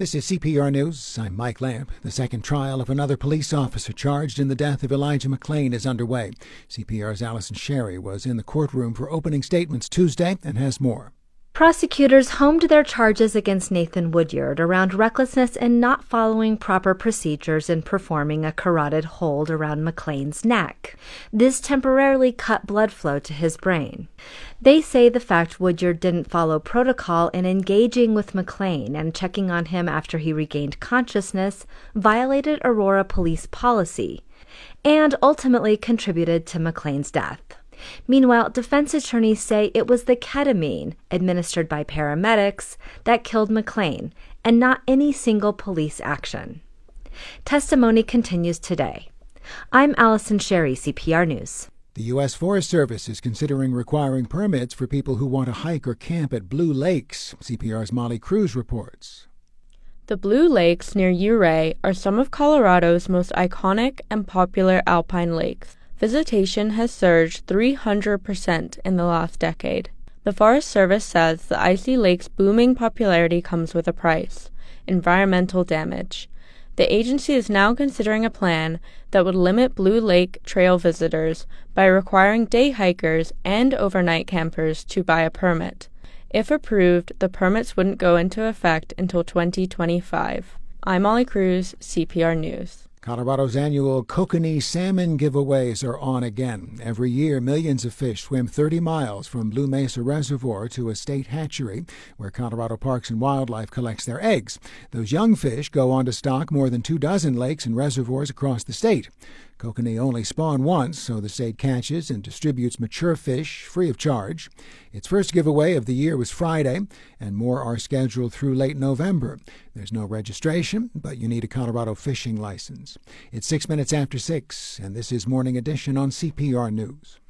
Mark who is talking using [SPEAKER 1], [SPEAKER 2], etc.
[SPEAKER 1] This is CPR News. I'm Mike Lamb. The second trial of another police officer charged in the death of Elijah McClain is underway. CPR's Allison Sherry was in the courtroom for opening statements Tuesday and has more.
[SPEAKER 2] Prosecutors homed their charges against Nathan Woodyard around recklessness and not following proper procedures in performing a carotid hold around McClain's neck. This temporarily cut blood flow to his brain. They say the fact Woodyard didn't follow protocol in engaging with McClain and checking on him after he regained consciousness violated Aurora police policy and ultimately contributed to McClain's death. Meanwhile, defense attorneys say it was the ketamine administered by paramedics that killed McClain and not any single police action. Testimony continues today. I'm Allison Sherry, CPR News.
[SPEAKER 1] The U.S. Forest Service is considering requiring permits for people who want to hike or camp at Blue Lakes. CPR's Molly Cruz reports.
[SPEAKER 3] The Blue Lakes near Ouray are some of Colorado's most iconic and popular alpine lakes. Visitation has surged 300% in the last decade. The Forest Service says the icy lake's booming popularity comes with a price: environmental damage. The agency is now considering a plan that would limit Blue Lake trail visitors by requiring day hikers and overnight campers to buy a permit. If approved, the permits wouldn't go into effect until 2025. I'm Molly Cruz, CPR News.
[SPEAKER 1] Colorado's annual Kokanee salmon giveaways are on again. Every year, millions of fish swim 30 miles from Blue Mesa Reservoir to a state hatchery where Colorado Parks and Wildlife collects their eggs. Those young fish go on to stock more than 24 lakes and reservoirs across the state. Kokanee only spawn once, so the state catches and distributes mature fish free of charge. Its first giveaway of the year was Friday, and more are scheduled through late November. There's no registration, but you need a Colorado fishing license. It's 6 minutes after 6, and this is Morning Edition on CPR News.